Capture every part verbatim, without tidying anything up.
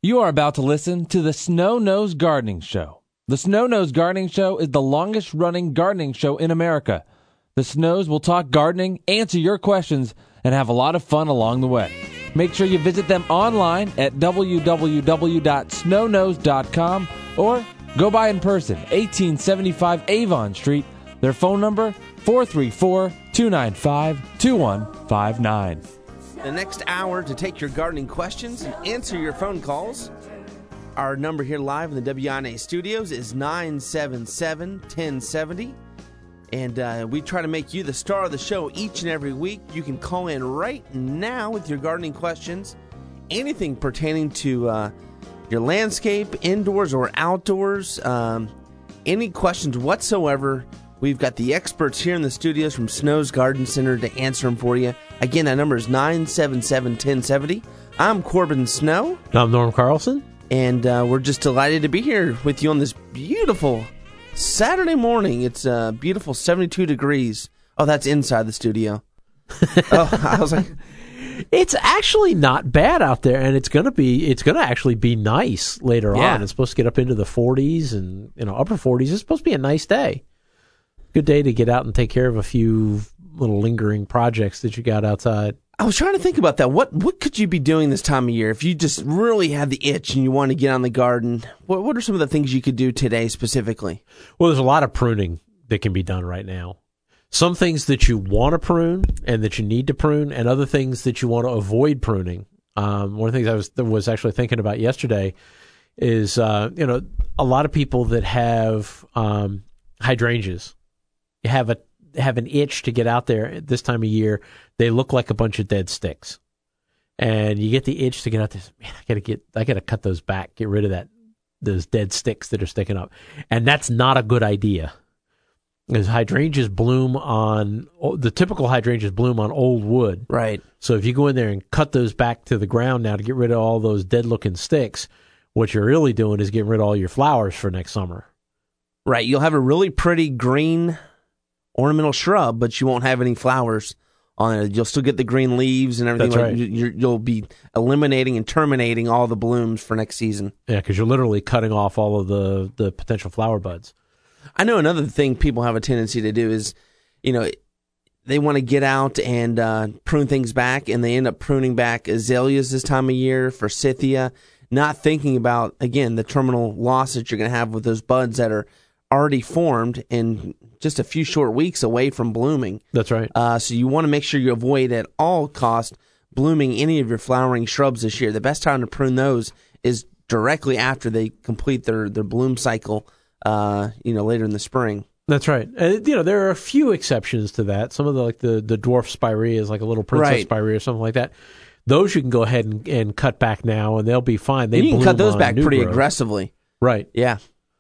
You are about to listen to the Snow Nose Gardening Show. The Snow Nose Gardening Show is the longest-running gardening show in America. The Snows will talk gardening, answer your questions, and have a lot of fun along the way. Make sure you visit them online at w w w dot snow nose dot com or go by in person, eighteen seventy-five Avon Street. Their phone number, four three four, two nine five, two one five nine. The next hour to take your gardening questions and answer your phone calls. Our number here live in the W I N A studios is nine seven seven, one zero seven zero. And uh, we try to make you the star of the show each and every week. You can call in right now with your gardening questions. Anything pertaining to uh, your landscape, indoors or outdoors. Um, any questions whatsoever. We've got the experts here in the studios from Snow's Garden Center to answer them for you. Again, that number is nine seven seven, one zero seven zero. I'm Corbin Snow. I'm Norm Carlson. And uh, we're just delighted to be here with you on this beautiful Saturday morning. It's uh, beautiful seventy-two degrees. Oh, that's inside the studio. oh, I was like... It's actually not bad out there, and it's gonna be. It's gonna actually be nice later yeah. on. It's supposed to get up into the forties and you know upper forties. It's supposed to be a nice day. Good day to get out and take care of a few little lingering projects that you got outside. I was trying to think about that. What what could you be doing this time of year if you just really had the itch and you want to get on the garden? What what are some of the things you could do today specifically? Well, there's a lot of pruning that can be done right now. Some things that you want to prune and that you need to prune, and other things that you want to avoid pruning. Um, one of the things I was was actually thinking about yesterday is uh, you know a lot of people that have um, hydrangeas have a have an itch to get out there at this time of year. They look like a bunch of dead sticks, and you get the itch to get out there. Man, I gotta get I gotta cut those back, get rid of that those dead sticks that are sticking up, and that's not a good idea. Because hydrangeas bloom on, the typical hydrangeas bloom on old wood. Right. So if you go in there and cut those back to the ground now to get rid of all those dead-looking sticks, what you're really doing is getting rid of all your flowers for next summer. Right. You'll have a really pretty green ornamental shrub, but you won't have any flowers on it. You'll still get the green leaves and everything. That's like right. You're, you'll be eliminating and terminating all the blooms for next season. Yeah, because you're literally cutting off all of the, the potential flower buds. I know another thing people have a tendency to do is, you know, they want to get out and uh, prune things back, and they end up pruning back azaleas this time of year, forsythia, not thinking about, again, the terminal loss that you're going to have with those buds that are already formed and just a few short weeks away from blooming. That's right. Uh, so you want to make sure you avoid at all cost blooming any of your flowering shrubs this year. The best time to prune those is directly after they complete their, their bloom cycle. Uh, you know, later in the spring. That's right. Uh, you know, there are a few exceptions to that. Some of the like the, the dwarf spireas, like a little princess right. spirea or something like that. Those you can go ahead and, and cut back now, and they'll be fine. They you can bloom cut those on back new pretty growth. aggressively. Right. Yeah.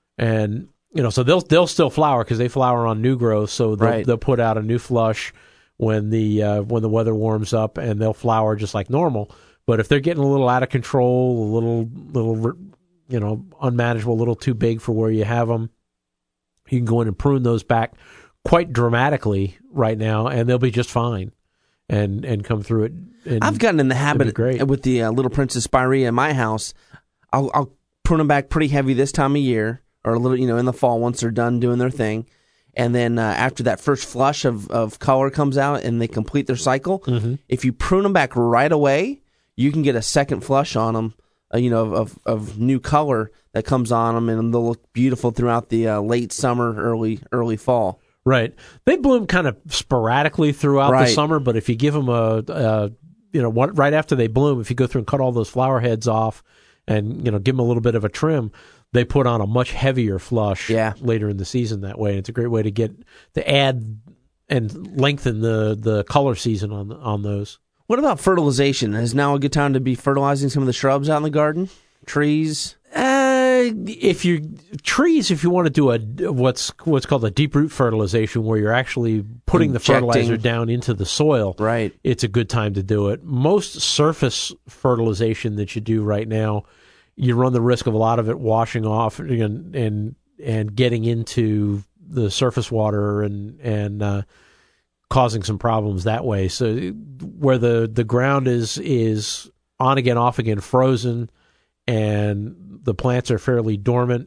And you know, so they'll they'll still flower because they flower on new growth. So they'll, right. they'll put out a new flush when the uh, when the weather warms up, and they'll flower just like normal. But if they're getting a little out of control, a little little you know unmanageable, a little too big for where you have them, you can go in and prune those back quite dramatically right now, and they'll be just fine and and come through it. And I've gotten in the habit with the uh, little princess spirea in my house. I'll, I'll prune them back pretty heavy this time of year, or a little, you know, in the fall once they're done doing their thing. And then uh, after that first flush of, of color comes out and they complete their cycle, mm-hmm. if you prune them back right away, you can get a second flush on them. Uh, you know, of of new color that comes on them, and they'll look beautiful throughout the uh, late summer, early early fall. Right. They bloom kind of sporadically throughout right. the summer, but if you give them a, a you know, what, right after they bloom, if you go through and cut all those flower heads off and, you know, give them a little bit of a trim, they put on a much heavier flush yeah. later in the season that way. It's a great way to get, to add and lengthen the, the color season on on those. What about fertilization? Is now a good time to be fertilizing some of the shrubs out in the garden? Trees? Uh, if you trees, if you want to do a what's what's called a deep root fertilization, where you're actually putting Injecting. the fertilizer down into the soil, right? It's a good time to do it. Most surface fertilization that you do right now, you run the risk of a lot of it washing off and and, and getting into the surface water and and uh, causing some problems that way. So where the, the ground is is on again, off again, frozen, and the plants are fairly dormant,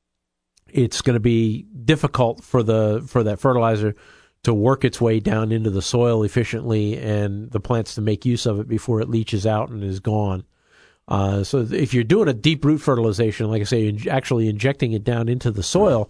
it's going to be difficult for the for that fertilizer to work its way down into the soil efficiently and the plants to make use of it before it leaches out and is gone. Uh, so if you're doing a deep root fertilization, like I say, in- actually injecting it down into the soil,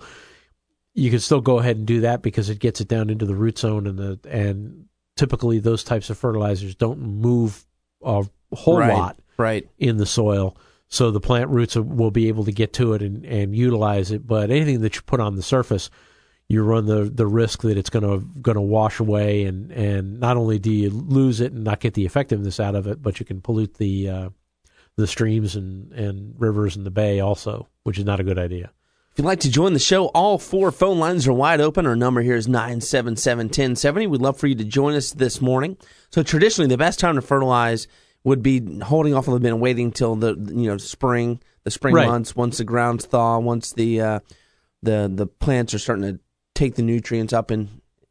you can still go ahead and do that because it gets it down into the root zone, and the and typically those types of fertilizers don't move a whole Right, lot right. in the soil. So the plant roots will be able to get to it and, and utilize it. But anything that you put on the surface, you run the, the risk that it's going to going to wash away, and, and not only do you lose it and not get the effectiveness out of it, but you can pollute the uh, the streams and, and rivers and the bay also, which is not a good idea. If you'd like to join the show, all four phone lines are wide open. Our number here is nine seven seven, one zero seven zero. We'd love for you to join us this morning. So traditionally, the best time to fertilize would be holding off a little bit and waiting till the you know spring, the spring Right. months, once the grounds thaw, once the uh, the the plants are starting to take the nutrients up and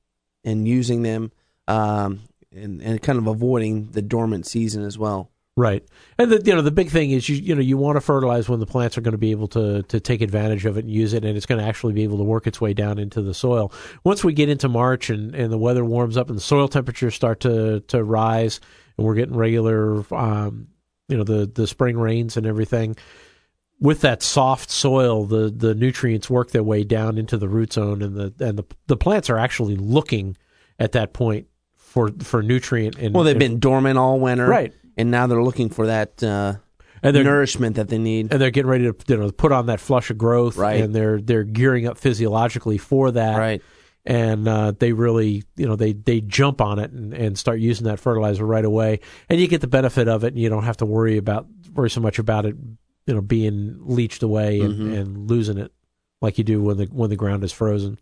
and using them, um, and and kind of avoiding the dormant season as well. Right, and the you know the big thing is you you know you want to fertilize when the plants are going to be able to to take advantage of it and use it, and it's going to actually be able to work its way down into the soil. Once we get into March and, and the weather warms up and the soil temperatures start to to rise, and we're getting regular um, you know the the spring rains and everything, with that soft soil, the the nutrients work their way down into the root zone, and the and the the plants are actually looking at that point for for nutrient. And Well, they've and, been dormant all winter, right. And now they're looking for that uh, And they're- nourishment that they need. and they're getting ready to you know put on that flush of growth, Right. and they're they're gearing up physiologically for that, Right. And uh, they really you know they, they jump on it and, and start using that fertilizer right away, and you get the benefit of it, and you don't have to worry about worry so much about it you know being leached away and, Mhm. and losing it like you do when the when the ground is frozen.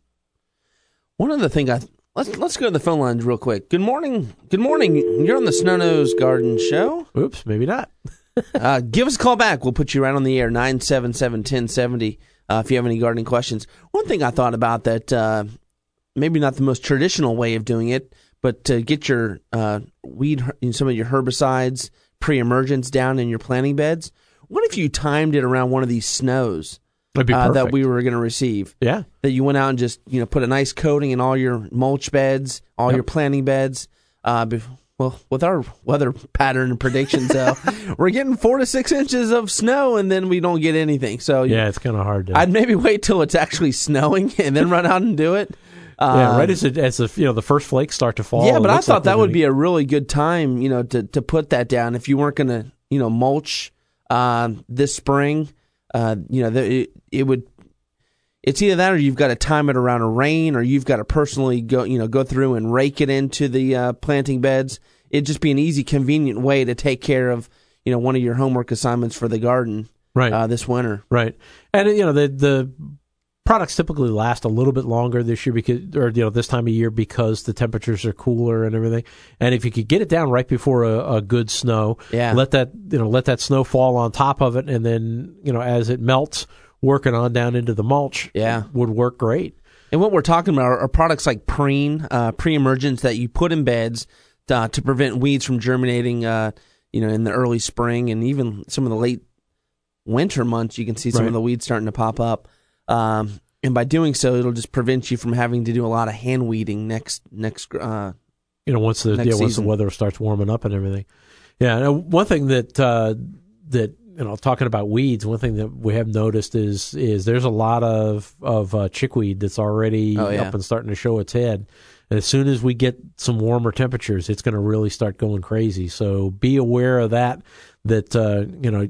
One other thing, I let's let's go to the phone lines real quick. Good morning. Good morning. You're on the Snow Nose Garden Show. Oops, maybe not. Uh, give us a call back. We'll put you right on the air, nine seven seven, one zero seven zero, uh, if you have any gardening questions. One thing I thought about that, uh, maybe not the most traditional way of doing it, but to get your uh, weed, some of your herbicides, pre-emergence down in your planting beds, what if you timed it around one of these snows That'd be uh, perfect. that we were going to receive? yeah. That you went out and just you know put a nice coating in all your mulch beds, all Yep. your planting beds. Uh, bef- well, with our weather pattern and predictions, though, we're getting four to six inches of snow, and then we don't get anything. So Yeah, it's kind of hard to. I'd maybe wait till it's actually snowing and then run out and do it. yeah, Uh, right as it, as the you know the first flakes start to fall. Yeah, it but I looks thought like that we're would gonna- be a really good time, you know, to, to put that down if you weren't going to, you know, mulch um, this spring. Uh, you know, the, it, it would. It's either that, or you've got to time it around a rain, or you've got to personally go, you know, go through and rake it into the uh, planting beds. It'd just be an easy, convenient way to take care of, you know, one of your homework assignments for the garden right. uh, this winter. Right, and you know the the products typically last a little bit longer this year because, or you know, this time of year because the temperatures are cooler and everything. And if you could get it down right before a, a good snow, Yeah. let that you know let that snow fall on top of it, and then you know as it melts, working on down into the mulch, Yeah. would work great. And what we're talking about are, are products like Preen, uh, pre-emergence that you put in beds uh, to prevent weeds from germinating, uh, you know, in the early spring and even some of the late winter months. You can see some Right. of the weeds starting to pop up, um, and by doing so, it'll just prevent you from having to do a lot of hand weeding next next. Uh, You know, once the Next yeah, once the season. weather starts warming up and everything. Yeah, and one thing that uh, that you know, talking about weeds, one thing that we have noticed is is there's a lot of of uh, chickweed that's already Oh, yeah. up and starting to show its head. And as soon as we get some warmer temperatures, it's going to really start going crazy. So be aware of that. That uh, you know,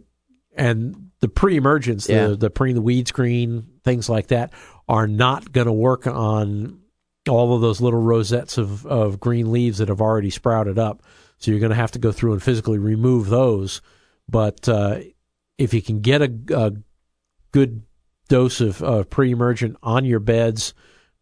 and the pre-emergence, Yeah. the the pre the weed screen, things like that, are not going to work on all of those little rosettes of, of green leaves that have already sprouted up. So you're going to have to go through and physically remove those. But uh, if you can get a, a good dose of uh, pre-emergent on your beds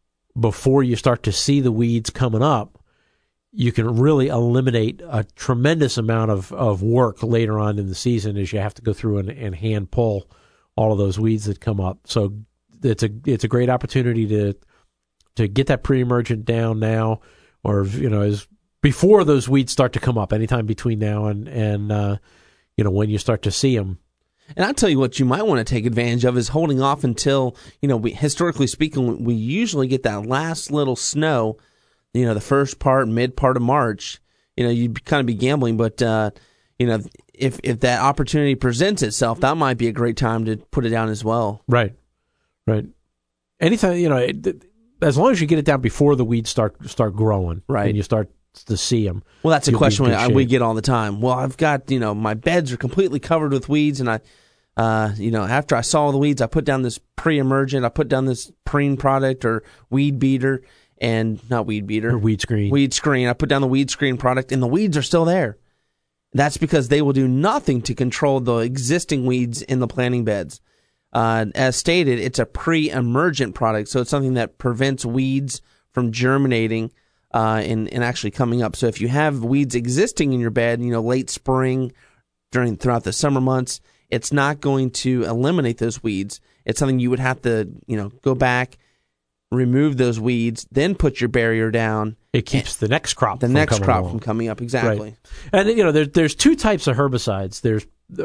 before you start to see the weeds coming up, you can really eliminate a tremendous amount of, of work later on in the season as you have to go through and, and hand pull all of those weeds that come up. So it's a it's a great opportunity to to get that pre-emergent down now, or you know, as before those weeds start to come up. Anytime between now and and uh, you know when you start to see them. And I'll tell you what you might want to take advantage of is holding off until, you know, we, historically speaking, we usually get that last little snow, you know, the first part, mid part of March. You know, you'd kind of be gambling, but, uh, you know, if if that opportunity presents itself, that might be a great time to put it down as well. Right, right. Anything, you know, it, as long as you get it down before the weeds start start growing, right, and you start to see them. Well, that's a question we, I, we get all the time. Well, I've got, you know, my beds are completely covered with weeds, and I, uh, you know, after I saw the weeds, I put down this pre-emergent, I put down this preen product or weed beater, and not weed beater, or weed screen, weed screen. I put down the weed screen product, and the weeds are still there. That's because they will do nothing to control the existing weeds in the planting beds. Uh, as stated, it's a pre-emergent product, so it's something that prevents weeds from germinating uh, and, and actually coming up. So if you have weeds existing in your bed, you know, late spring, during throughout the summer months, it's not going to eliminate those weeds. It's something you would have to, you know, go back, remove those weeds, then put your barrier down. It keeps the next crop the from next coming crop along. from coming up. Exactly. Right. And you know, there's there's two types of herbicides. There's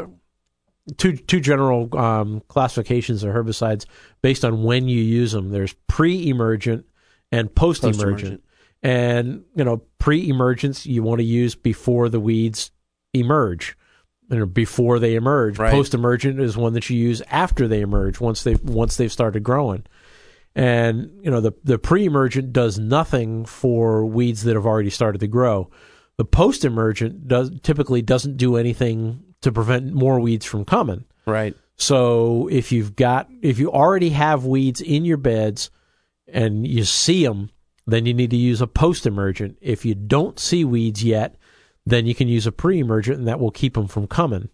two two general um, classifications of herbicides based on when you use them. There's pre-emergent and post-emergent. Post-emergent. And you know, pre-emergence you want to use before the weeds emerge, you know, before they emerge. Right. Post-emergent is one that you use after they emerge, once they once they've started growing. And you know, the the pre-emergent does nothing for weeds that have already started to grow. The post-emergent does typically doesn't do anything to prevent more weeds from coming. Right. So if you've got if you already have weeds in your beds and you see them, then you need to use a post-emergent. If you don't see weeds yet, then you can use a pre-emergent, and that will keep them from coming.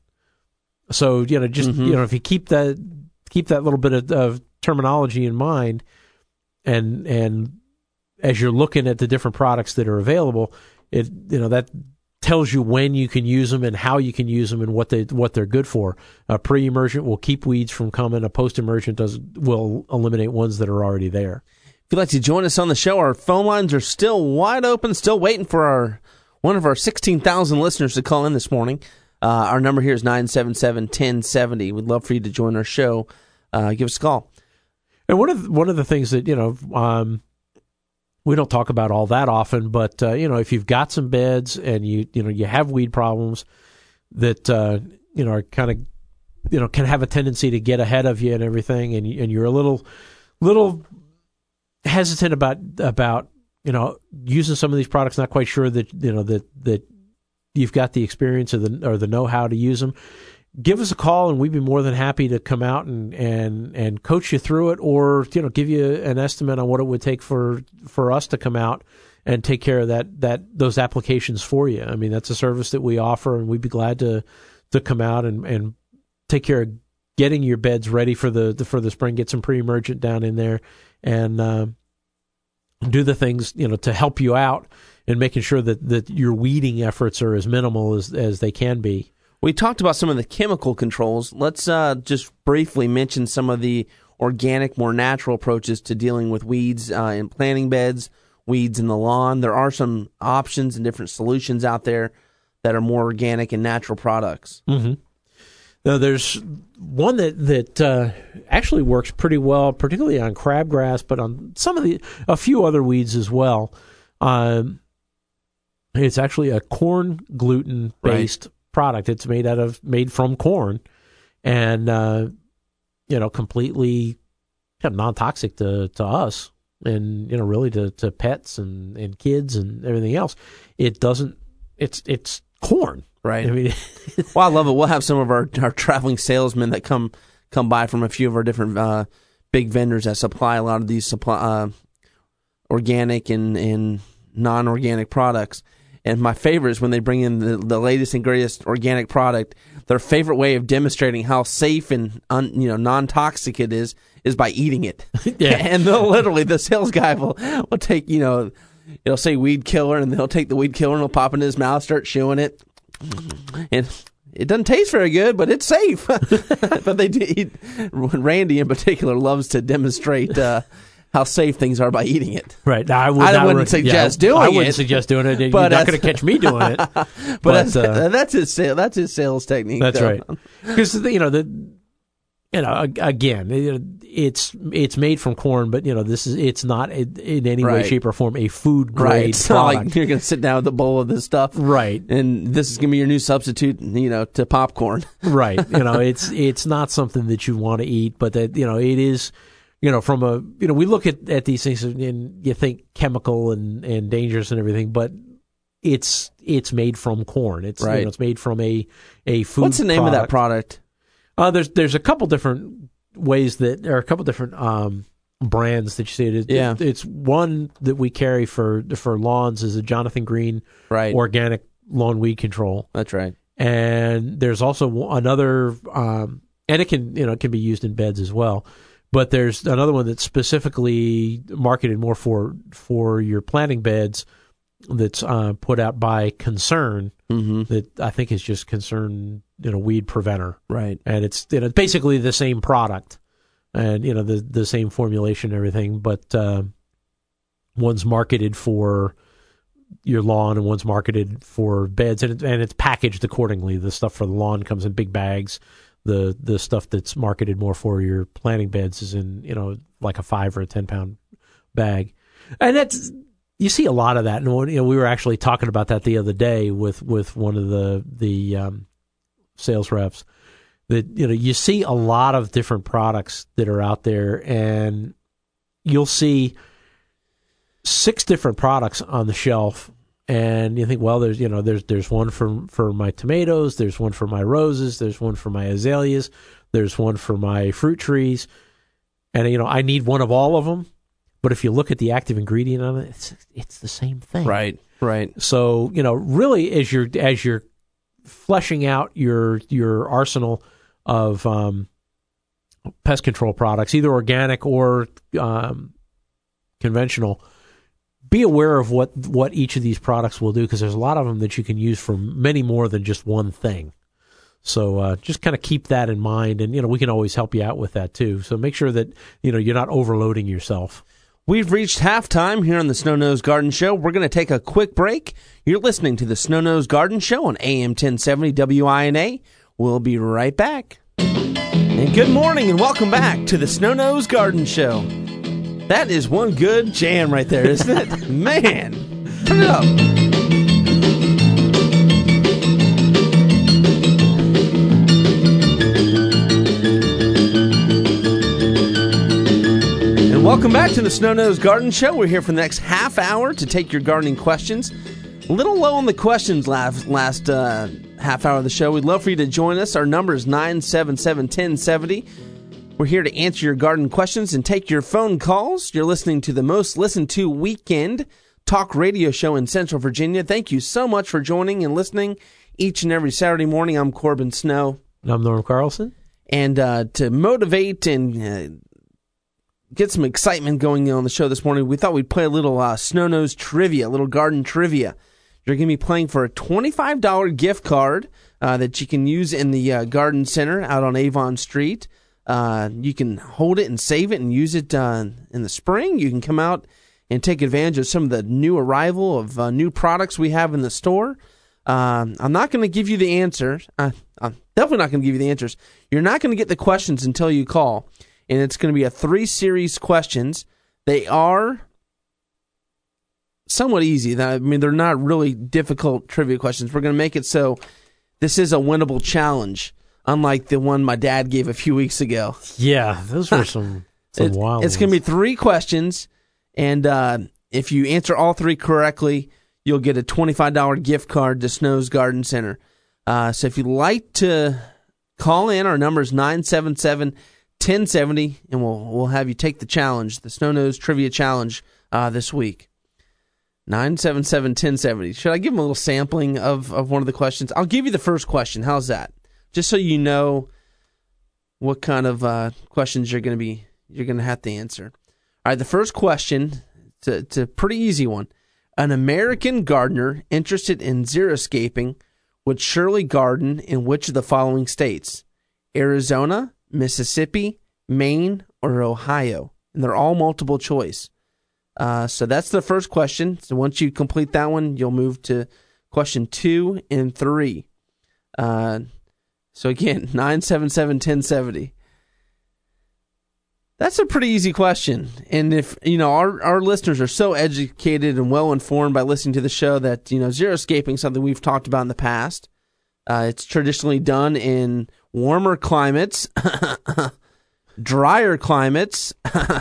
So you know, just mm-hmm. you know, if you keep that keep that little bit of, of terminology in mind, and and as you're looking at the different products that are available, it you know that tells you when you can use them and how you can use them and what they what they're good for. A pre-emergent will keep weeds from coming. A post-emergent does will eliminate ones that are already there. If you'd like to join us on the show, our phone lines are still wide open, still waiting for our one of our sixteen thousand listeners to call in this morning. Uh, our number here is nine seven seven, one zero seven zero. We'd love for you to join our show. Uh, give us a call. And one of the, one of the things that, you know, um, we don't talk about all that often, but, uh, you know, if you've got some beds and you, you know, you have weed problems that, uh, you know, are kind of, you know, can have a tendency to get ahead of you and everything, and, and you're a little, little hesitant about, about, you know, using some of these products, not quite sure that, you know, that, that you've got the experience or the, or the know-how to use them, give us a call, and we'd be more than happy to come out and, and, and coach you through it, or, you know, give you an estimate on what it would take for, for us to come out and take care of that, that, those applications for you. I mean, that's a service that we offer, and we'd be glad to, to come out and, and take care of getting your beds ready for the, the for the spring, get some pre-emergent down in there, and, uh, do the things, you know, to help you out in making sure that, that your weeding efforts are as minimal as, as they can be. We talked about some of the chemical controls. Let's uh, just briefly mention some of the organic, more natural approaches to dealing with weeds uh, in planting beds, weeds in the lawn. There are some options and different solutions out there that are more organic and natural products. Mm-hmm. Now, there's one that that uh, actually works pretty well, particularly on crabgrass, but on some of the a few other weeds as well. Um, it's actually a corn gluten based right. product. It's made out of made from corn, and uh, you know, completely kind of non-toxic to, to us, and you know, really to, to pets and, and kids and everything else. It doesn't. It's it's corn. Right. I mean, well, I love it. We'll have some of our, our traveling salesmen that come come by from a few of our different uh, big vendors that supply a lot of these supply uh, organic and, and non-organic products. And my favorite is when they bring in the, the latest and greatest organic product. Their favorite way of demonstrating how safe and un, you know non-toxic it is is by eating it. Yeah. And they'll literally, the sales guy will will take, you know, it'll say weed killer, and they'll take the weed killer and he'll pop it in his mouth, start chewing it. And it doesn't taste very good, but it's safe. But they do. He, Randy in particular loves to demonstrate uh, how safe things are by eating it. Right. Now, I, would I not wouldn't re- suggest yeah, doing I it. wouldn't suggest doing it. You're but not going to catch me doing it. but but that's, uh, that's his sales. That's his sales technique. that's though. right. Because you know the, you know again, it's it's made from corn, but you know this is it's not in any way, Right. shape, or form a food grade Right. It's not product. like you're going to sit down with a bowl of this stuff. Right. And this is going to be your new substitute, you know, to popcorn. Right. You know, it's it's not something that you want to eat, but that you know it is. You know, from a you know, we look at, at these things and you think chemical and, and dangerous and everything, but it's it's made from corn. It's Right. you know, it's made from a a food. What's the name product. of that product? Uh, there's there's a couple different ways that there are a couple different um, brands that you see. It, Yeah. it's one that we carry for for lawns is a Jonathan Green Right. organic lawn weed control, That's right. and there's also another, um, and it can you know it can be used in beds as well. But there's another one that's specifically marketed more for for your planting beds. That's uh, put out by Concern. Mm-hmm. That I think is just Concern, you know, weed preventer. Right. And it's you know basically the same product, and you know the the same formulation and everything, but uh, one's marketed for your lawn and one's marketed for beds, and it, and it's packaged accordingly. The stuff for the lawn comes in big bags. The the stuff that's marketed more for your planting beds is in you know like a five or a ten pound bag, and that's. You see a lot of that, and you know, we were actually talking about that the other day with, with one of the the um, sales reps. That you know, you see a lot of different products that are out there, and you'll see six different products on the shelf, and you think, well, there's you know, there's there's one for for my tomatoes, there's one for my roses, there's one for my azaleas, there's one for my fruit trees, and you know, I need one of all of them. But if you look at the active ingredient on it, it's it's the same thing. Right. Right. So, you know, really as you're as you're fleshing out your your arsenal of um, pest control products, either organic or um, conventional, be aware of what, what each of these products will do, because there's a lot of them that you can use for many more than just one thing. So uh, just kind of keep that in mind, and you know we can always help you out with that too. So make sure that you know you're not overloading yourself. We've reached halftime here on the Snow Nose Garden Show. We're going to take a quick break. You're listening to the Snow Nose Garden Show on A M ten seventy W I N A. We'll be right back. And good morning and welcome back to the Snow Nose Garden Show. That is one good jam right there, isn't it? Man, turn it up. Welcome back to the Snow Nose Garden Show. We're here for the next half hour to take your gardening questions. A little low on the questions last, last uh, half hour of the show. We'd love for you to join us. Our number is nine seven seven, one zero seven zero. We're here to answer your garden questions and take your phone calls. You're listening to the most listened to weekend talk radio show in Central Virginia. Thank you so much for joining and listening each and every Saturday morning. I'm Corbin Snow. And I'm Norm Carlson. And uh, to motivate and uh, get some excitement going on the show this morning, we thought we'd play a little uh, Snow Nose trivia, a little garden trivia. You're going to be playing for a twenty-five dollars gift card uh, that you can use in the uh, garden center out on Avon Street. Uh, you can hold it and save it and use it uh, in the spring. You can come out and take advantage of some of the new arrival of uh, new products we have in the store. Um, I'm not going to give you the answers. Uh, I'm definitely not going to give you the answers. You're not going to get the questions until you call. And it's going to be a three-series questions. They are somewhat easy. I mean, they're not really difficult trivia questions. We're going to make it so this is a winnable challenge, unlike the one my dad gave a few weeks ago. Yeah, those were some, some it, wild It's going to be three questions, and uh, if you answer all three correctly, you'll get a twenty-five dollars gift card to Snow's Garden Center. Uh, so if you'd like to call in, our number is nine seven seven, ten seventy, and we'll we'll have you take the challenge, the Snow Nose Trivia Challenge, uh, this week. nine seven seven, ten seventy. Should I give them a little sampling of, of one of the questions? I'll give you the first question. How's that? Just so you know what kind of uh, questions you're going to be you're going to have to answer. All right, the first question, it's a, it's a pretty easy one. An American gardener interested in xeriscaping would surely garden in which of the following states? Arizona, Mississippi, Maine, or Ohio? and they're all multiple choice. Uh, so that's the first question. So once you complete that one, you'll move to question two and three. Uh, so again, nine seven seven, one oh seven oh. That's a pretty easy question. And if, you know, our, our listeners are so educated and well informed by listening to the show that, you know, xeriscaping is something we've talked about in the past. Uh, it's traditionally done in warmer climates, drier climates.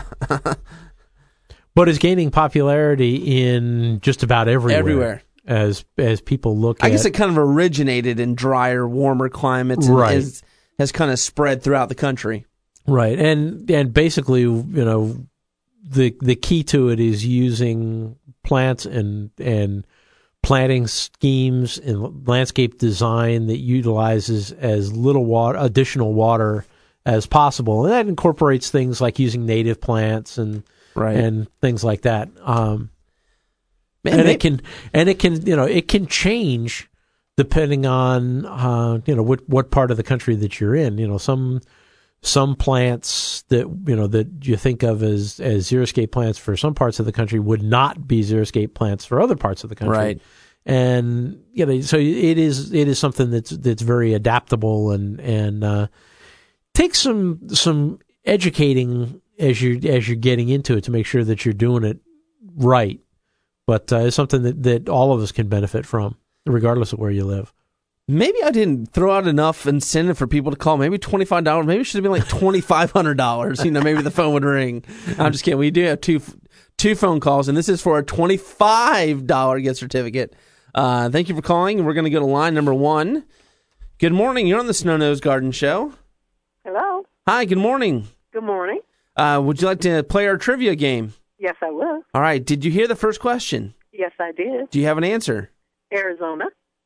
But it's gaining popularity in just about everywhere. Everywhere. As as people look I at... I guess it kind of originated in drier, warmer climates and right. has, has kind of spread throughout the country. Right, and and basically, you know, the the key to it is using plants and and planting schemes and landscape design that utilizes as little water, additional water as possible, and that incorporates things like using native plants and right. and things like that. Um, Man, and maybe- it can and it can you know it can change depending on uh, you know what what part of the country that you're in. You know, some. Some plants that you know that you think of as as xeriscape plants for some parts of the country would not be xeriscape plants for other parts of the country. Right. And you know, so it is it is something that's that's very adaptable and and uh, takes some some educating as you as you're getting into it to make sure that you're doing it right. But uh, it's something that, that all of us can benefit from, regardless of where you live. Maybe I didn't throw out enough incentive for people to call. Maybe twenty-five dollars. Maybe it should have been like twenty-five hundred dollars. You know, maybe the phone would ring. I'm just kidding. We do have two two phone calls, and this is for a twenty-five dollars gift certificate. Uh, thank you for calling. We're going to go to line number one. Good morning. You're on the Snow Nose Garden Show. Hello. Hi, good morning. Good morning. Uh, would you like to play our trivia game? Yes, I will. All right. Did you hear the first question? Yes, I did. Do you have an answer? Arizona.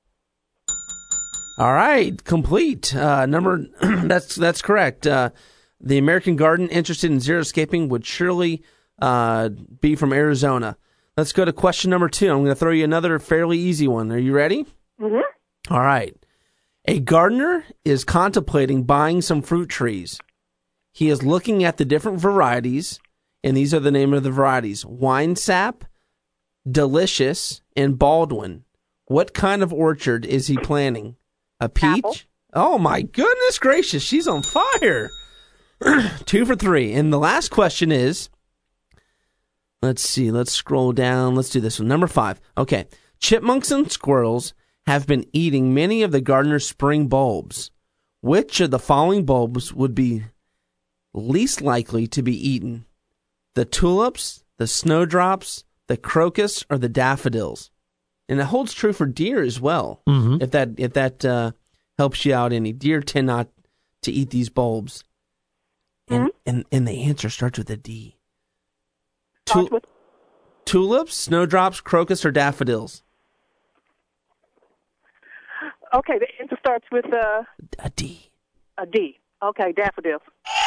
All right, complete. Uh, number that's that's correct. Uh, the American Garden interested in xeriscaping would surely uh, be from Arizona. Let's go to question number two. I'm going to throw you another fairly easy one. Are you ready? Mm-hmm. All right. A gardener is contemplating buying some fruit trees. He is looking at the different varieties, and these are the name of the varieties: Wine Sap, Delicious, and Baldwin. What kind of orchard is he planning? A peach? Apple. Oh, my goodness gracious. She's on fire. Two for three. And the last question is, let's see, let's scroll down. Let's do this one. Number five. Okay. Chipmunks and squirrels have been eating many of the gardener's spring bulbs. Which of the following bulbs would be least likely to be eaten? The tulips, the snowdrops, the crocus, or the daffodils? And it holds true for deer as well. Mm-hmm. If that if that uh, helps you out any. Deer tend not to eat these bulbs. And Mm-hmm. and, and the answer starts with a D. Starts with- Tulips, snowdrops, crocus, or daffodils? Okay, the answer starts with uh, A D. a D. Okay, daffodils.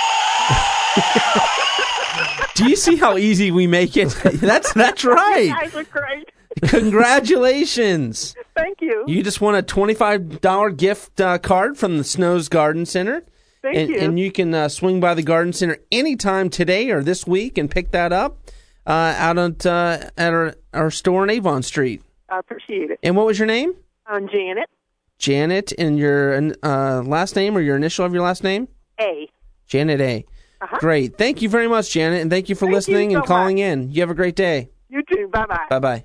Do you see how easy we make it? That's that's You right. guys are great. Congratulations. Thank you. You just won a twenty-five dollars gift uh, card from the Snows Garden Center. Thank and, you. And you can uh, swing by the Garden Center anytime today or this week and pick that up uh, out at, uh, at our, our store on Avon Street. I appreciate it. And what was your name? I'm Janet. Janet, and your uh, last name or your initial of your last name? A. Janet A. Uh-huh. Great. Thank you very much, Janet, and thank you for Thank you listening and so calling much. in. You have a great day. You too. Bye-bye. Bye-bye.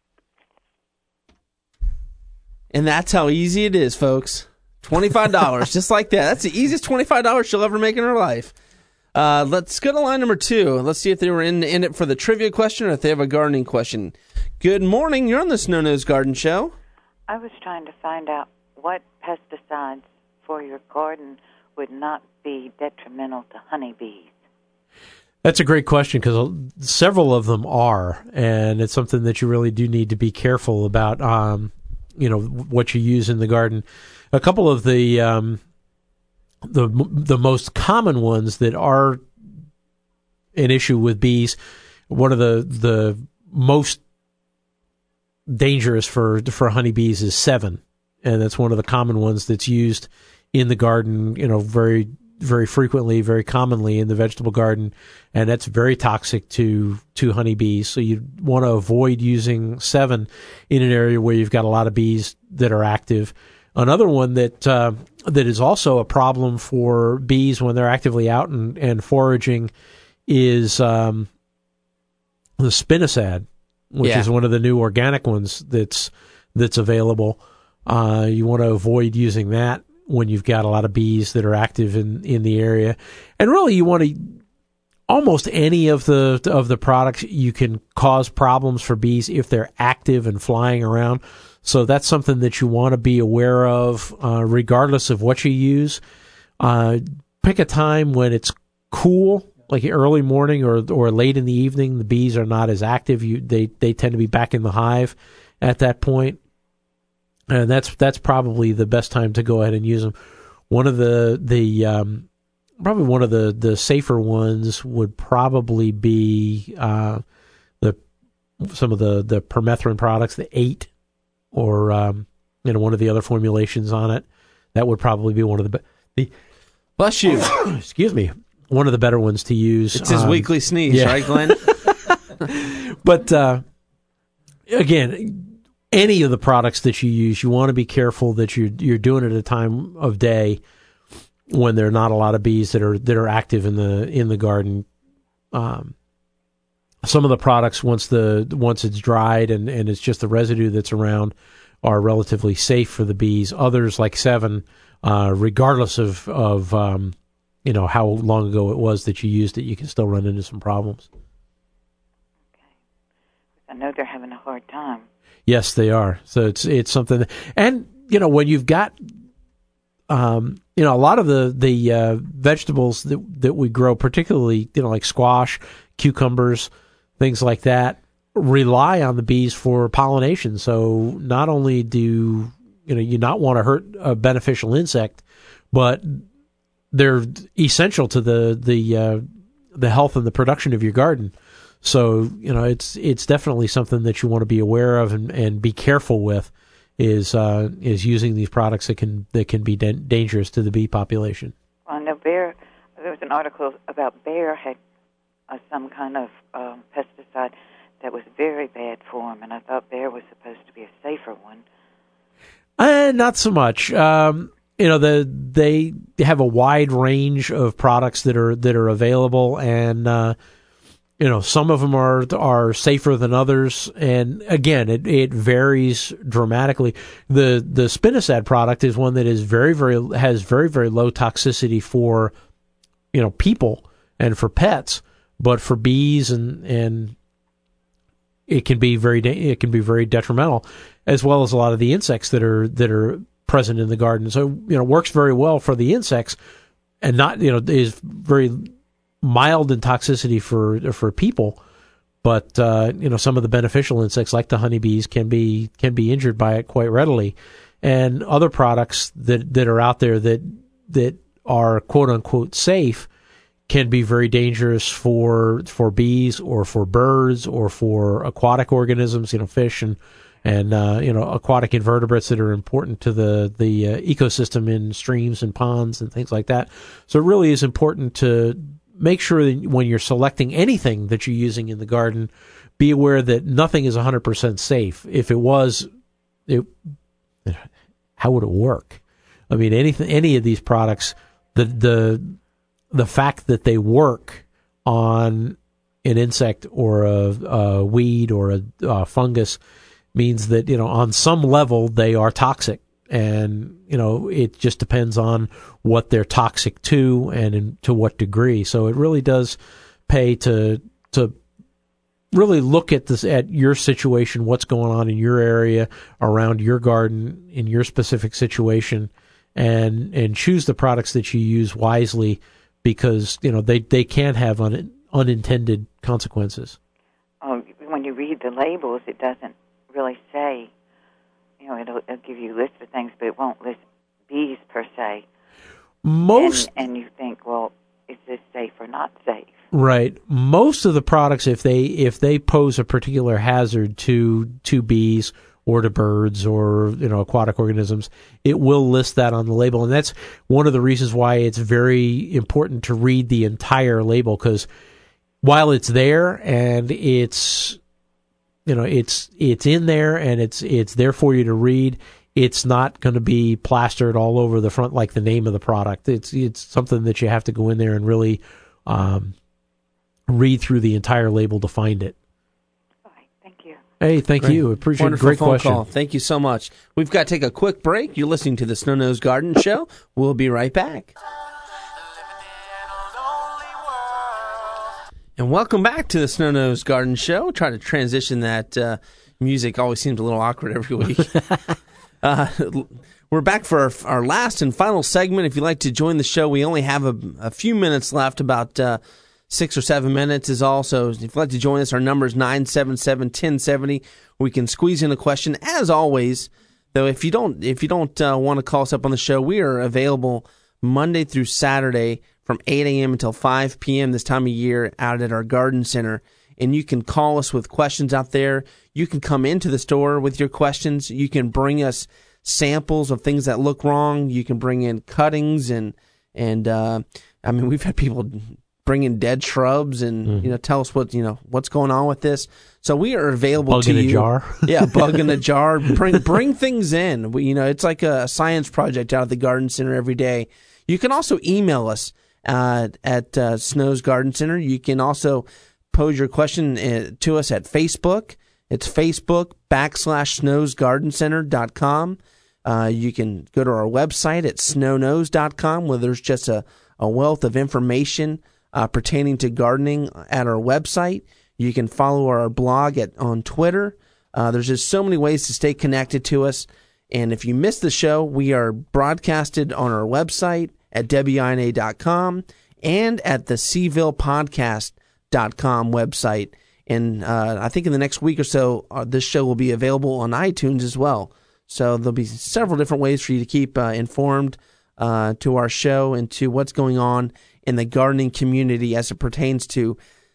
And that's how easy it is, folks. twenty-five dollars, just like that. That's the easiest twenty-five dollars she'll ever make in her life. Uh, let's go to line number two. Let's see if they were in, in it for the trivia question or if they have a gardening question. Good morning. You're on the Snow Nose Garden Show. I was trying to find out what pesticides for your garden would not be detrimental to honeybees. That's a great question because several of them are, and it's something that you really do need to be careful about. Um, you know what you use in the garden. A couple of the um, the the most common ones that are an issue with bees. One of the the most dangerous for for honeybees is Sevin, and that's one of the common ones that's used in the garden. You know, very very frequently, very commonly in the vegetable garden, and that's very toxic to to honeybees. So you want to avoid using Sevin in an area where you've got a lot of bees that are active. Another one that uh, that is also a problem for bees when they're actively out and, and foraging is um, the spinosad, which Yeah. is one of the new organic ones that's that's available. Uh, you want to avoid using that when you've got a lot of bees that are active in, in the area. And really, you want to almost any of the of the products you can cause problems for bees if they're active and flying around. So that's something that you want to be aware of, uh, regardless of what you use. Uh, pick a time when it's cool, like early morning or or late in the evening. The bees are not as active. You they they tend to be back in the hive at that point. And that's that's probably the best time to go ahead and use them. One of the the um, probably one of the, the safer ones would probably be uh, the some of the, the permethrin products, the eight, or um, you know one of the other formulations on it. That would probably be one of the be- the Bless you. excuse me, one of the better ones to use. It's his um, weekly sneeze, yeah. right, Glenn? But uh, again, any of the products that you use, you want to be careful that you're you're doing it at a time of day when there are not a lot of bees that are that are active in the in the garden. Um, some of the products, once the once it's dried and, and it's just the residue that's around, are relatively safe for the bees. Others, like Sevin, uh, regardless of of um, you know how long ago it was that you used it, you can still run into some problems. I know they're having a hard time. Yes, they are. So it's it's something, that, and you know when you've got, um, you know, a lot of the the uh, vegetables that that we grow, particularly you know like squash, cucumbers, things like that, rely on the bees for pollination. So not only do you know you not want to hurt a beneficial insect, but they're essential to the the uh, the health and the production of your garden. So, you know, it's it's definitely something that you want to be aware of and, and be careful with is uh, is using these products that can that can be da- dangerous to the bee population. Well, I know Bayer, there was an article about Bayer had uh, some kind of um, pesticide that was very bad for them, and I thought Bayer was supposed to be a safer one. Uh, not so much. Um, you know, the they have a wide range of products that are that are available, and uh, you know, some of them are are safer than others, and again, it, it varies dramatically. The the spinosad product is one that is very very has very very low toxicity for you know people and for pets, but for bees and and it can be very it can be very detrimental, as well as a lot of the insects that are that are present in the garden. So you know, works very well for the insects, and not you know is very mild in toxicity for for people, but uh, you know some of the beneficial insects like the honeybees can be can be injured by it quite readily, and other products that, that are out there that that are quote unquote safe can be very dangerous for for bees or for birds or for aquatic organisms, you know fish and and uh, you know aquatic invertebrates that are important to the the uh, ecosystem in streams and ponds and things like that. So it really is important to make sure that when you're selecting anything that you're using in the garden, be aware that nothing is one hundred percent safe. If it was, it, how would it work? I mean, anything, any of these products, the the the fact that they work on an insect or a, a weed or a, a fungus means that you know on some level they are toxic. And, you know, it just depends on what they're toxic to and in, to what degree. So it really does pay to to really look at this at your situation, what's going on in your area, around your garden, in your specific situation, and and choose the products that you use wisely because, you know, they, they can have un, unintended consequences. Oh, when you read the labels, it doesn't really say. You know, it'll, it'll give you a list of things, but it won't list bees per se. Most and, and you think, well, is this safe or not safe? Right. Most of the products, if they if they pose a particular hazard to to bees or to birds or, you know, aquatic organisms, it will list that on the label. And that's one of the reasons why it's very important to read the entire label, because while it's there and it's, you know, it's it's in there and it's it's there for you to read, it's not going to be plastered all over the front like the name of the product. It's it's something that you have to go in there and really um, read through the entire label to find it. All right, thank you. Hey, thank Great. you. Appreciate it. Wonderful Great phone question. call. Thank you so much. We've got to take a quick break. You're listening to the Snow Nose Garden Show. We'll be right back. And welcome back to the Snow Nose Garden Show. Try to transition that uh, music. Always seems a little awkward every week. uh, we're back for our, our last and final segment. If you'd like to join the show, we only have a, a few minutes left, about uh, six or seven minutes is all. So if you'd like to join us, our number is nine seven seven, one zero seven zero. We can squeeze in a question. As always, though, if you don't if you don't uh, want to call us up on the show, we are available Monday through Saturday from eight a.m. until five p.m. this time of year out at our garden center. And you can call us with questions out there. You can come into the store with your questions. You can bring us samples of things that look wrong. You can bring in cuttings and, and uh, I mean, we've had people bring in dead shrubs and, mm. you know, tell us what, you know, what's going on with this. So we are available bug to in you. a jar. Yeah, bug in a jar. Bring, bring things in. We, you know, it's like a science project out at the garden center every day. You can also email us uh, at uh, Snow's Garden Center. You can also pose your question uh, to us at Facebook. It's Facebook backslash Snow's Garden Center dot com. Uh, you can go to our website at snow nose dot com, where there's just a, a wealth of information uh, pertaining to gardening at our website. You can follow our blog at on Twitter. Uh, there's just so many ways to stay connected to us. And if you missed the show, we are broadcasted on our website at W I N A dot com and at the Seaville Podcast dot com website. And uh, I think in the next week or so, uh, this show will be available on iTunes as well. So there'll be several different ways for you to keep uh, informed uh, to our show and to what's going on in the gardening community as it pertains to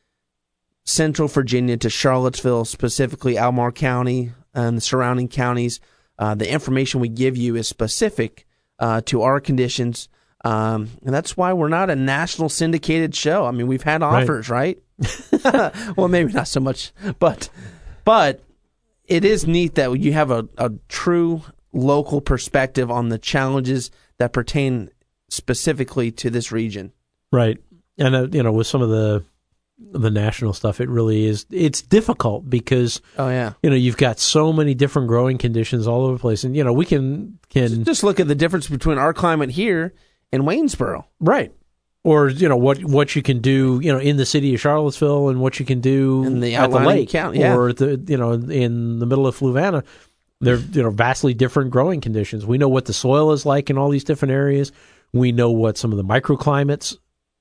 Central Virginia, to Charlottesville, specifically Albemarle County and the surrounding counties. Uh, the information we give you is specific uh, to our conditions. Um, and that's why we're not a national syndicated show. I mean, we've had offers, right? right? Well, maybe not so much, but but it is neat that you have a, a true local perspective on the challenges that pertain specifically to this region. Right. And, uh, you know, with some of the the national stuff, it really is, it's difficult because, oh yeah, you know, you've got so many different growing conditions all over the place. And, you know, we can, can just look at the difference between our climate here and Waynesboro. Right. Or, you know, what what you can do, you know, in the city of Charlottesville and what you can do in the at the lake. County, yeah. Or, the, you know, in the middle of Fluvanna. They're, you know, vastly different growing conditions. We know what the soil is like in all these different areas. We know what some of the microclimates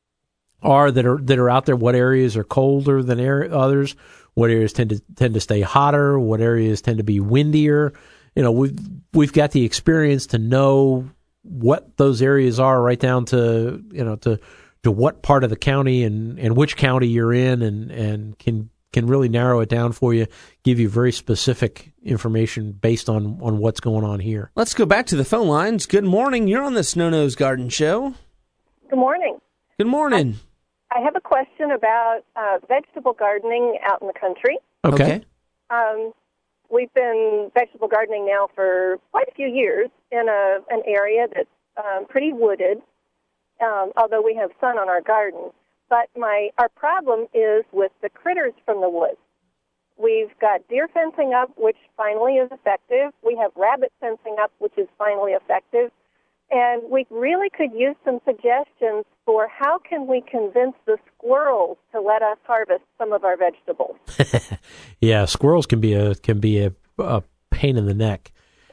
are that are that are out there. What areas are colder than air, others? What areas tend to tend to stay hotter? What areas tend to be windier? You know, we've we've got the experience to know what those areas are, right down to, you know, to to what part of the county and, and which county you're in, and, and can can really narrow it down for you, give you very specific information based on, on what's going on here. Let's go back to the phone lines. Good morning. You're on the Snow Nose Garden Show. Good morning. Good morning. I, I have a question about uh, vegetable gardening out in the country. Okay. okay. Um, we've been vegetable gardening now for quite a few years in a an area that's um, pretty wooded, um, although we have sun on our garden. But my our problem is with the critters from the woods. We've got deer fencing up, which finally is effective. We have rabbit fencing up, which is finally effective. And we really could use some suggestions for how can we convince the squirrels to let us harvest some of our vegetables. Yeah, squirrels can be a can be a, a pain in the neck.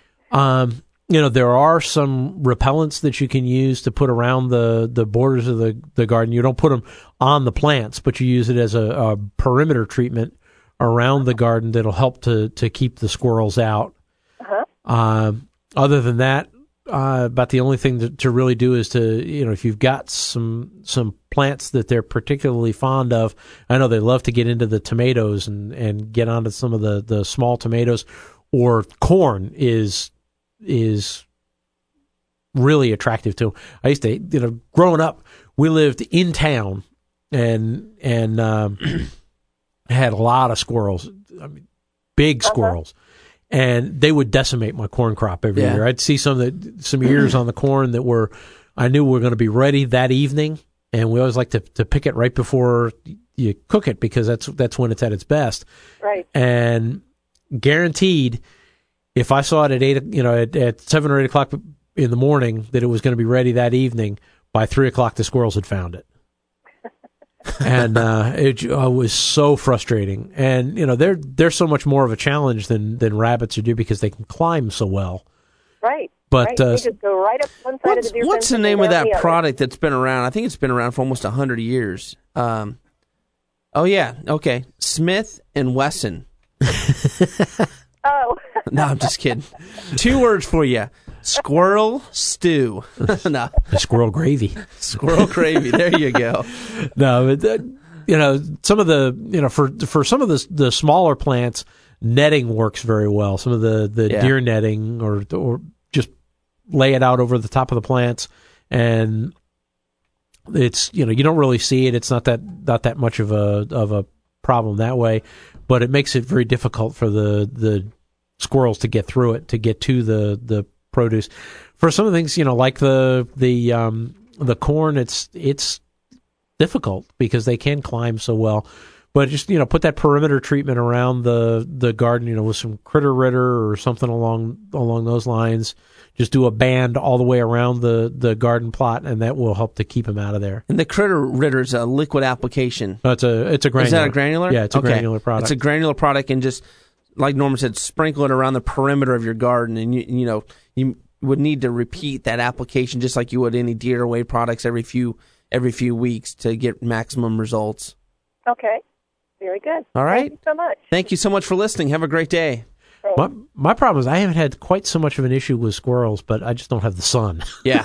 Um, you know, there are some repellents that you can use to put around the, the borders of the, the garden. You don't put them on the plants, but you use it as a, a perimeter treatment around the garden that'll help to, to keep the squirrels out. Uh-huh. Uh, other than that, uh, about the only thing to, to really do is to, you know, if you've got some some plants that they're particularly fond of, I know they love to get into the tomatoes and, and get onto some of the, the small tomatoes. or corn is is really attractive to them. I used to, you know, growing up, we lived in town and and um, had a lot of squirrels, I mean, big squirrels, uh-huh. and they would decimate my corn crop every Yeah. year. I'd see some that some ears on the corn that were I knew were going to be ready that evening, and we always like to to pick it right before you cook it because that's that's when it's at its best. Right. And guaranteed, if I saw it at eight, you know, at, at seven or eight o'clock in the morning that it was going to be ready that evening, by three o'clock the squirrels had found it. and uh, it uh, was so frustrating. And you know, they're they're so much more of a challenge than than rabbits are, do because they can climb so well. Right. But right. uh, They just go right up one side What's, of the deer what's fence the and name go of down that the other. product that's been around? I think it's been around for almost one hundred years. Um, oh, yeah. Okay. Smith and Wesson. Oh. No, I'm just kidding. Two words for you. Squirrel stew. No, the squirrel gravy. squirrel gravy. There you go. No, but, uh, you know, some of the, you know, for for some of the the smaller plants, netting works very well. Some of the, the Yeah. deer netting, or or just lay it out over the top of the plants, and it's, you know, you don't really see it. It's not that not that much of a of a problem that way, but it makes it very difficult for the the squirrels to get through it, to get to the the produce. For some of the things, you know, like the the um, the corn, it's it's difficult because they can climb so well. But just, you know, put that perimeter treatment around the, the garden, you know, with some critter ritter or something along along those lines. Just do a band all the way around the, the garden plot, and that will help to keep them out of there. And the Critter Ritter's a liquid application. No, it's a it's a granular. Is that a granular? Yeah, it's a Okay. granular product. It's a granular product, and just like Norman said, sprinkle it around the perimeter of your garden, and you you know you would need to repeat that application just like you would any Deer Away products every few every few weeks to get maximum results. Okay. Very good. All right. Thank you so much. Thank you so much for listening. Have a great day. Thanks. My, my problem is I haven't had quite so much of an issue with squirrels, but I just don't have the sun. Yeah,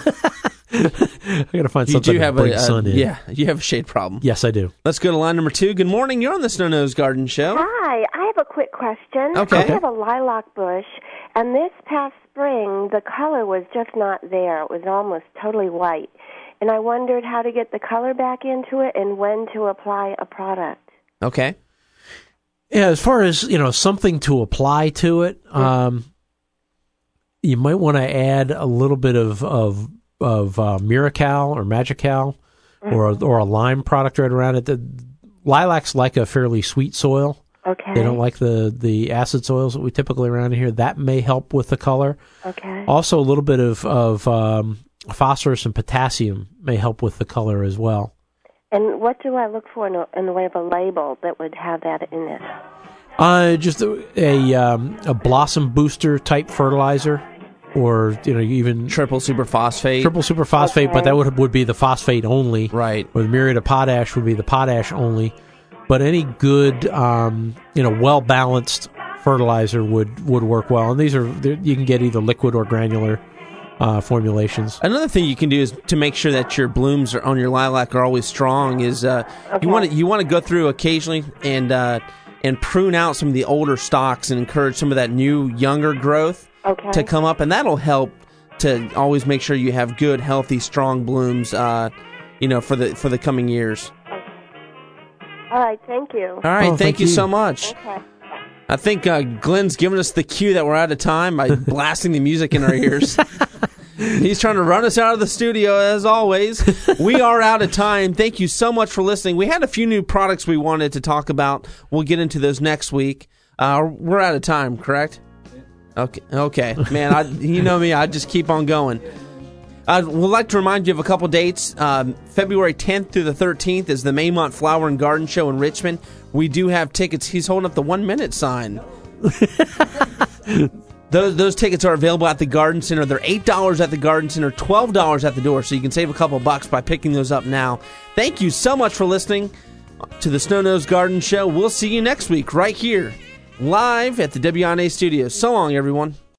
I got to find you something do to have bring a, a sun in. yeah, you have a shade problem. Yes, I do. Let's go to line number two. Good morning. You're on the Snow Nose Garden Show. Hi, I have a quick question. Okay. I have a lilac bush, and this past spring, the color was just not there. It was almost totally white. And I wondered how to get the color back into it and when to apply a product. Okay. Yeah, as far as, you know, something to apply to it, um, you might want to add a little bit of of, of uh, Miracal or Magical, or a, or a lime product right around it. The lilacs like a fairly sweet soil. Okay. They don't like the, the acid soils that we typically around here. That may help with the color. Okay. Also, a little bit of of um, phosphorus and potassium may help with the color as well. And what do I look for in, a, in the way of a label that would have that in it? Uh, just a a, um, a blossom booster type fertilizer, or you know even Triple superphosphate. triple superphosphate, Okay. but that would would be the phosphate only. Right. Or the myriad of potash would be the potash only. But any good, um, you know, well balanced fertilizer would, would work well. And these are you can get either liquid or granular uh, formulations. Another thing you can do is to make sure that your blooms are, on your lilac are always strong. Is uh, Okay. you want to you want to go through occasionally and uh, and prune out some of the older stalks and encourage some of that new younger growth Okay. to come up, and that'll help to always make sure you have good, healthy, strong blooms. Uh, you know, for the for the coming years. All right, thank you. All right, Oh, thank, thank you you. so much. Okay. I think uh, Glenn's giving us the cue that we're out of time by blasting the music in our ears. He's trying to run us out of the studio, as always. We are out of time. Thank you so much for listening. We had a few new products we wanted to talk about. We'll get into those next week. Uh, we're out of time, correct? Okay, okay, man. I, you know me. I just keep on going. I would like to remind you of a couple dates. Um, February tenth through the thirteenth is the Maymont Flower and Garden Show in Richmond. We do have tickets. He's holding up the one minute sign. Those those tickets are available at the Garden Center. They're eight dollars at the Garden Center, twelve dollars at the door, so you can save a couple bucks by picking those up now. Thank you so much for listening to the Snow Nose Garden Show. We'll see you next week right here, live at the W I N A studios. So long, everyone.